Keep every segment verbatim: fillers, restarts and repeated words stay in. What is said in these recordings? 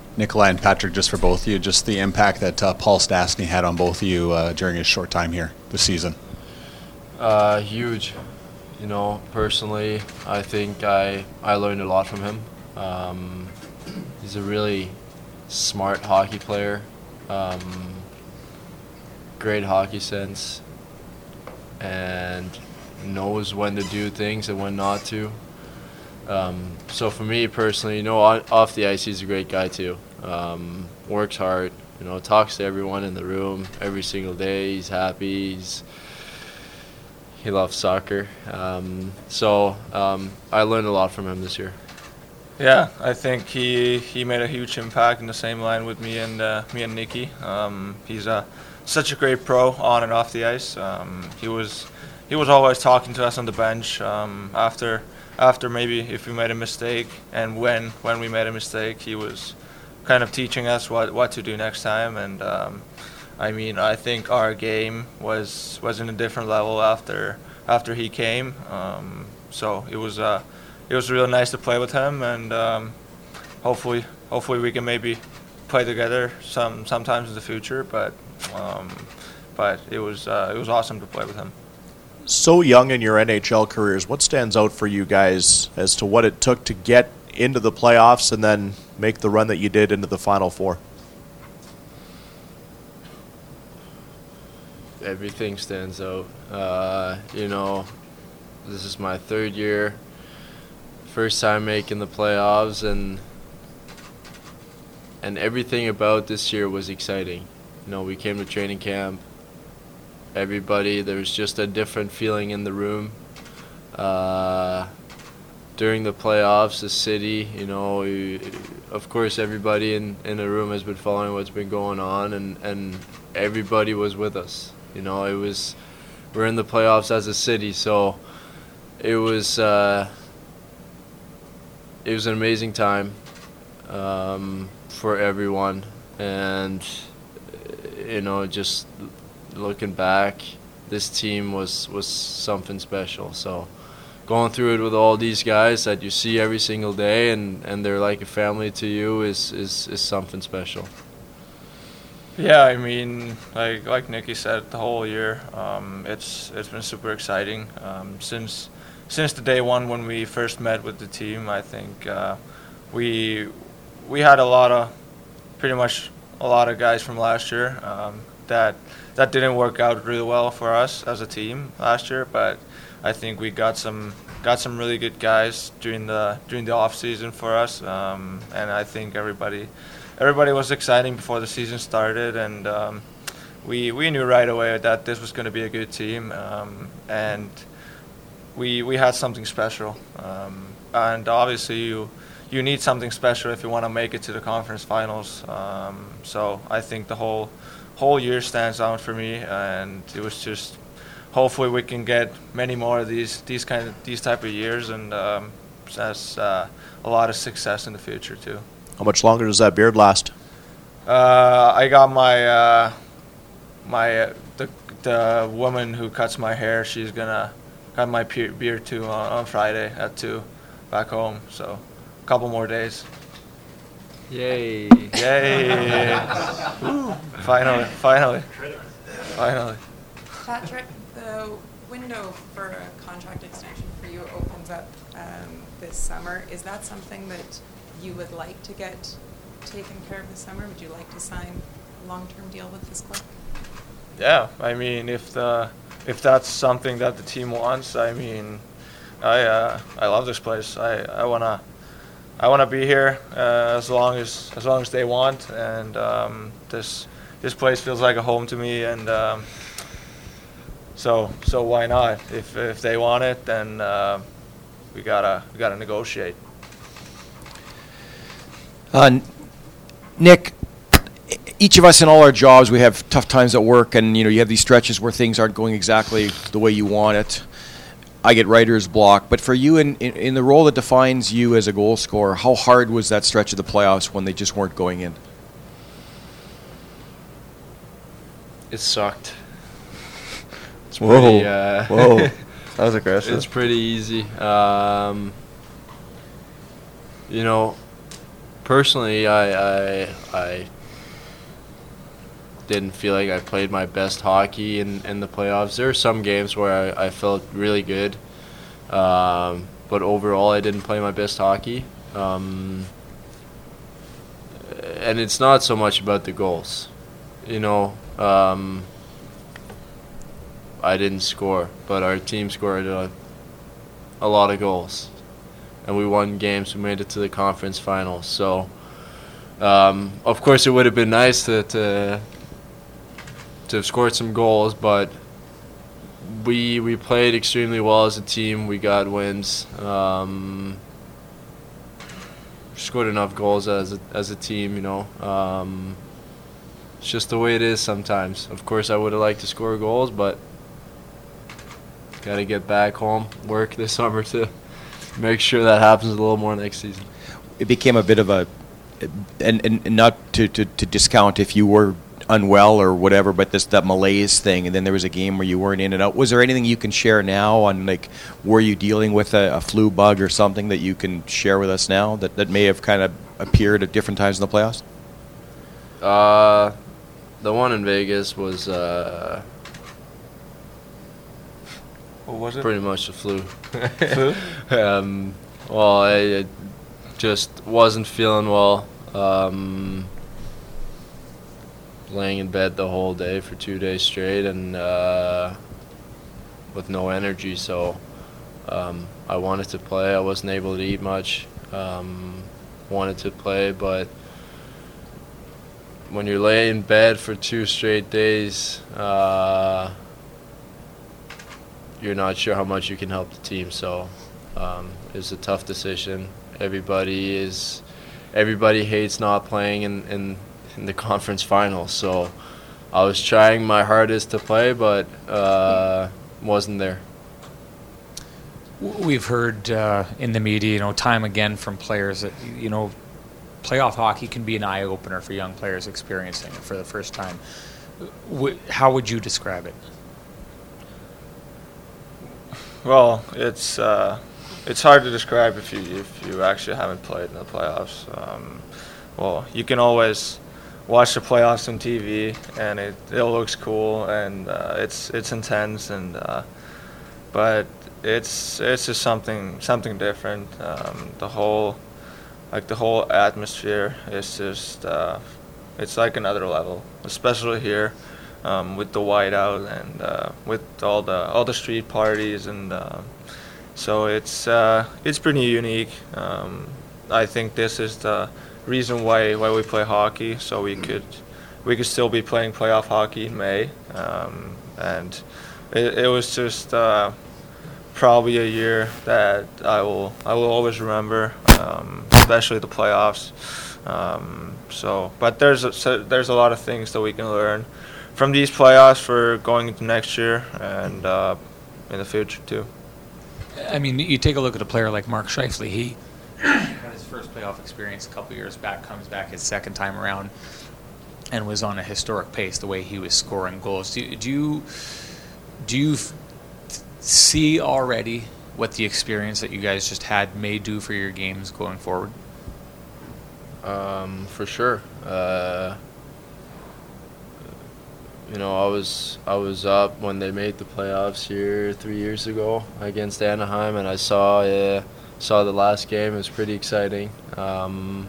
Nikolai and Patrick, just for both of you, just the impact that uh, Paul Stastny had on both of you uh, during his short time here this season. Uh, huge. You know, personally, I think I, I learned a lot from him. Um, he's a really smart hockey player, um, great hockey sense, and knows when to do things and when not to. Um, so for me personally, you know, on, off the ice, he's a great guy too. Um, works hard, you know, talks to everyone in the room every single day. He's happy. He's he loves soccer. Um, so um, I learned a lot from him this year. Yeah, I think he he made a huge impact in the same line with me and uh, me and Nicky. Um, he's a such a great pro on and off the ice. Um, he was he was always talking to us on the bench um, after after maybe if we made a mistake, and when when we made a mistake, he was kind of teaching us what, what to do next time. And um, I mean, I think our game was was in a different level after after he came. Um, so it was uh, it was really nice to play with him, and um, hopefully hopefully we can maybe play together some sometimes in the future. But um, but it was uh, it was awesome to play with him. So young in your N H L careers, what stands out for you guys as to what it took to get into the playoffs and then make the run that you did into the Final Four? Everything stands out. Uh, you know, this is my third year, first time making the playoffs, and and everything about this year was exciting. You know, we came to training camp. Everybody, there was just a different feeling in the room. Uh, during the playoffs, the city, you know, we, of course, everybody in, in the room has been following what's been going on, and, and everybody was with us. You know, it was, we're in the playoffs as a city, so it was, uh, it was an amazing time um, for everyone, and, you know, just looking back, this team was, was something special. So going through it with all these guys that you see every single day, and, and they're like a family to you, is, is, is something special. Yeah, I mean, like like Nicky said, the whole year, um, it's it's been super exciting. Um, since since the day one when we first met with the team, I think uh, we we had a lot of, pretty much a lot of guys from last year um, that that didn't work out really well for us as a team last year. But I think we got some got some really good guys during the during the off season for us, um, and I think everybody. Everybody was exciting before the season started, and um, we we knew right away that this was going to be a good team, um, and we we had something special. Um, and obviously, you you need something special if you want to make it to the conference finals. Um, so I think the whole whole year stands out for me, and it was just hopefully we can get many more of these these kind of these type of years, and um, has uh, a lot of success in the future too. How much longer does that beard last? Uh, I got my uh, my uh, the the woman who cuts my hair. She's gonna cut my pe- beard too on, on Friday at two, back home. So, a couple more days. Yay! Yay! Woo. Finally, finally, finally. Patrick, the window for a contract extension for you opens up um, this summer. Is that something that you would like to get taken care of this summer? Would you like to sign a long-term deal with this club? Yeah, I mean, if the if that's something that the team wants, I mean, I uh, I love this place. I, I wanna I wanna be here uh, as long as as long as they want, and um, this this place feels like a home to me, and um, so so why not? If if they want it, then uh, we gotta we gotta negotiate. Uh, Nick, each of us in all our jobs, we have tough times at work, and you know you have these stretches where things aren't going exactly the way you want it. I get writer's block, but for you, in, in, in the role that defines you as a goal scorer, how hard was that stretch of the playoffs when they just weren't going in? It sucked. It's Whoa, pretty, uh, whoa, that was aggressive. It's pretty easy. Um, you know, personally, I, I I didn't feel like I played my best hockey in, in the playoffs. There were some games where I, I felt really good, um, but overall I didn't play my best hockey. Um, and it's not so much about the goals. You know, um, I didn't score, but our team scored a, a lot of goals. And we won games. We made it to the conference finals. So, um, of course, it would have been nice to, to to have scored some goals, but we we played extremely well as a team. We got wins. Um, scored enough goals as a, as a team, you know. Um, it's just the way it is sometimes. Of course, I would have liked to score goals, but got to get back home, work this summer to make sure that happens a little more next season. It became a bit of a, and, and, and not to, to, to discount if you were unwell or whatever, but this that malaise thing, and then there was a game where you weren't in and out. Was there anything you can share now on, like, were you dealing with a, a flu bug or something that you can share with us now that, that may have kind of appeared at different times in the playoffs? Uh, the one in Vegas was uh, What was it? pretty much the flu. Flu? um, well, I, I just wasn't feeling well. Um, laying in bed the whole day for two days straight and uh, with no energy. So um, I wanted to play. I wasn't able to eat much. Um, wanted to play, but when you're laying in bed for two straight days, uh, you're not sure how much you can help the team. So um, it was a tough decision. Everybody is, everybody hates not playing in, in, in the conference finals. So I was trying my hardest to play, but uh, wasn't there. We've heard uh, in the media, you know, time again from players that, you know, playoff hockey can be an eye-opener for young players experiencing it for the first time. W- how would you describe it? Well, it's uh, it's hard to describe if you if you actually haven't played in the playoffs. Um, well, you can always watch the playoffs on T V, and it, it looks cool, and uh, it's it's intense, and uh, but it's it's just something something different. Um, the whole like the whole atmosphere is just uh, it's like another level, especially here. Um, with the whiteout and uh, with all the all the street parties, and uh, so it's uh, it's pretty unique. Um, I think this is the reason why why we play hockey, so we could we could still be playing playoff hockey in May, um, and it, it was just uh, probably a year that I will I will always remember, um, especially the playoffs. Um, so, but there's a, so there's a lot of things that we can learn from these playoffs for going into next year and uh, in the future too. I mean, you take a look at a player like Mark Scheifele. He had his first playoff experience a couple years back, comes back his second time around, and was on a historic pace the way he was scoring goals. Do, do you do you f- see already what the experience that you guys just had may do for your games going forward? Um, for sure. Uh, you know, I was I was up when they made the playoffs here three years ago against Anaheim, and I saw uh, saw the last game. It was pretty exciting. Um,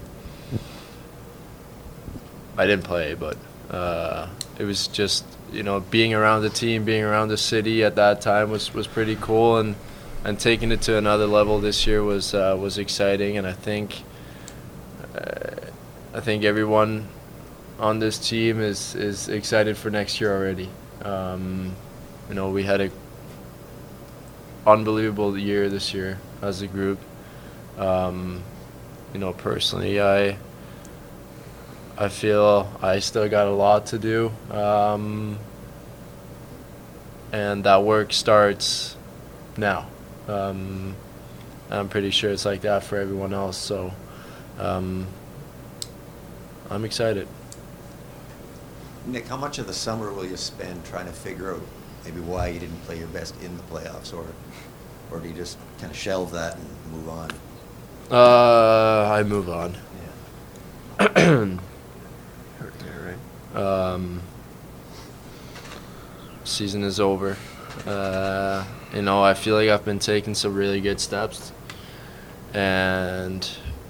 I didn't play, but uh, it was just, you know, being around the team, being around the city at that time was, was pretty cool, and and taking it to another level this year was uh, was exciting, and I think. Uh, I think everyone on this team is, is excited for next year already. Um, you know, we had a unbelievable year this year as a group. Um, you know, personally, I I feel I still got a lot to do, um, and that work starts now. Um, I'm pretty sure it's like that for everyone else. So. Um, I'm excited. Nick, how much of the summer will you spend trying to figure out maybe why you didn't play your best in the playoffs, or or do you just kind of shelve that and move on? Uh, I move on. Yeah. um, season is over. Uh, you know, I feel like I've been taking some really good steps, and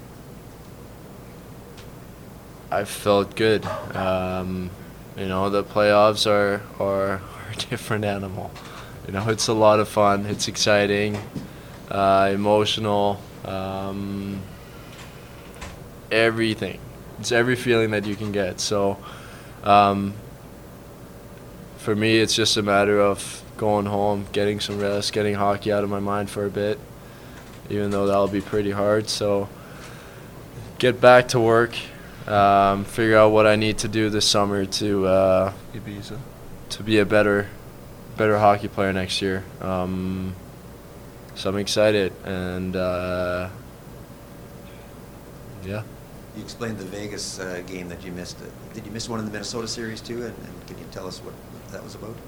I felt good. Um, you know, the playoffs are, are, are a different animal. You know, it's a lot of fun. It's exciting, uh, emotional, um, everything. It's every feeling that you can get. So, um, for me, it's just a matter of going home, getting some rest, getting hockey out of my mind for a bit, even though that'll be pretty hard. So, get back to work, um, figure out what I need to do this summer to uh, Ibiza. to be a better, better hockey player next year. Um, so I'm excited, and uh, yeah. You explained the Vegas uh, game that you missed. Uh, Did you miss one in the Minnesota series too? And, and can you tell us what that was about?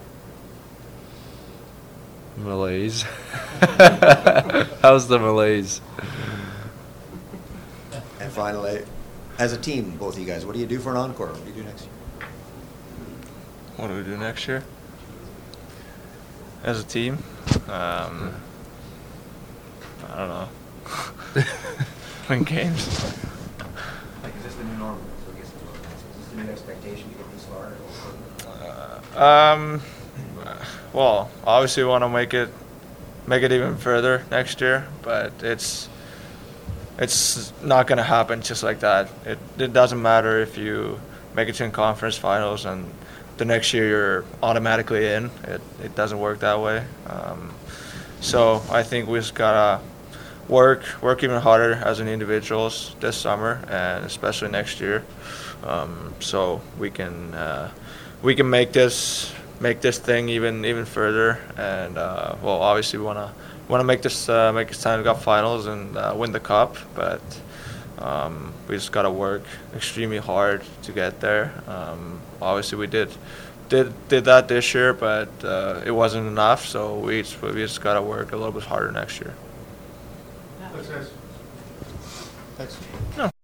Malaise. How's the malaise? And finally, as a team, both of you guys, what do you do for an encore? What do you do next year? What do we do next year? As a team? Um, I don't know. Win games. Like, is this the new normal? So I guess is this the new expectation to get this far? Uh, um, well, obviously we want to make it make it even further next year, but it's it's not going to happen just like that. It it doesn't matter if you make it to conference finals and the next year you're automatically in. It it doesn't work that way. Um, so I think we just gotta work work even harder as an individuals this summer and especially next year, um, so we can uh, we can make this make this thing even even further. And uh, well, obviously we wanna wanna make this uh, make this Stanley Cup Finals and uh, win the cup, but um, we just gotta work extremely hard to get there. Um, obviously we did did did that this year, but uh, it wasn't enough. So we just, we just gotta work a little bit harder next year. Thanks, guys. Thanks. No.